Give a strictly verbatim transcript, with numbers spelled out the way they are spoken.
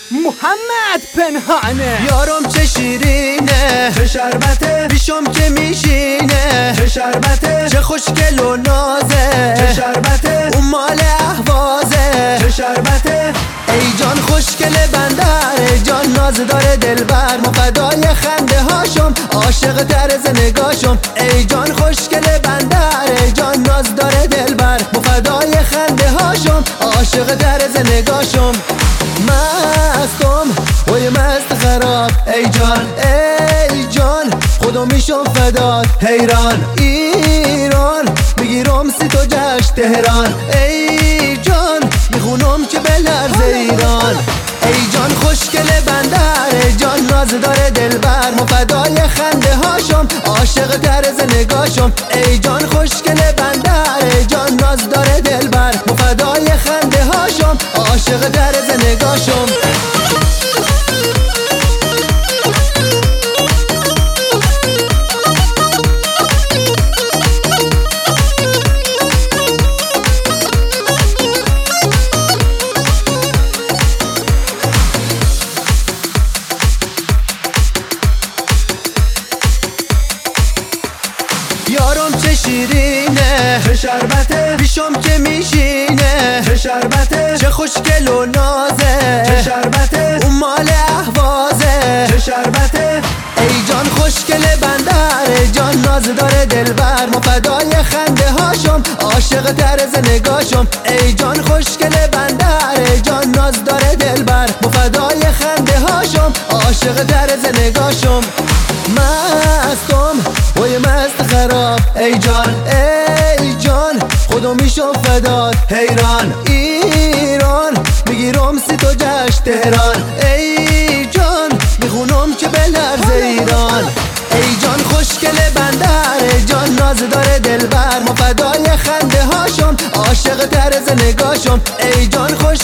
محمد پنهانه. یارم چه شیرینه، چه شربته، پیشم که میشینه، چه شربته، چه خوشگل و نازه، چه شربته، اون مال اهوازه، چه شربته. ای جان خوشگل بندر، جان ناز داره دلبر، ما فدای خنده هاشم، عاشق طرز نگاشم. ای جان خوشگل بندر، جان ناز داره دلبر، ما فدای خنده هاشم، عاشق طرز نگاشم. مستم وای مست خراب، ای جان ای جان خدا میشم فدات. حیران ایران میگیرم سی تو جشن تهران، ای جان میخونم که بلرز ایران. ای جان خوشگل بندر، جان ناز داره دلبر، ما فدای خنده هاشم، عاشق طرز نگاشم. ای جان خوشگل بندر، جان ناز داره دلبر، ما فدای خنده هاشم، عاشق طرز نگاشم. یارم چه شیرینه، چه شربته، پیشم که میشینه، چه شربته، چه خوشگل و نازه، چه شربته، اون مال اهوازه، چه شربته. ای جان خوشگل بندر، جان ناز داره دلبر، ما فدای خنده هاشم، عاشق طرز نگاشم. ای جان خوشگل بندر، جان ناز داره دلبر، ما فدای خنده هاشم، عاشق طرز نگاشم. مستم وای مست خراب، ای جان ای جان خدا میشم فدات. حیران ایران میگیرم سی تو جشن تهران، ای جان میخونم که بلرز ایران. ای جان خوشگل بندر، جان ناز داره دلبر، ما فدای خنده هاشم، عاشق طرز نگاشم. ای جان خوش